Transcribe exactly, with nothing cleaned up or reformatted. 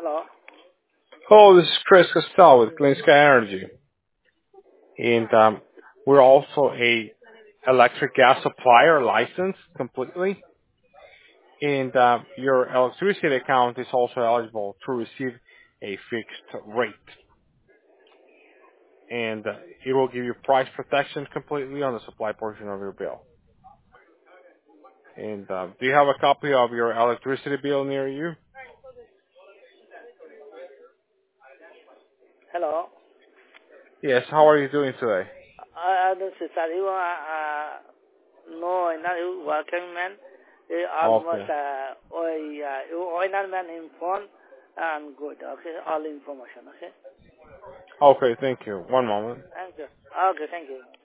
Hello. Hello, this is Chris Costell with Clean Sky Energy, and um, we're also a electric gas supplier licensed completely, and uh, your electricity account is also eligible to receive a fixed rate, and uh, it will give you price protection completely on the supply portion of your bill. And uh, do you have a copy of your electricity bill near you? Hello. Yes. How are you doing today? Uh, this is you uh, no, not you working man. You almost Okay. uh, or uh, you oil man in phone and good. Okay, all information. Okay. Okay. Thank you. One moment. Thank you. Okay, thank you.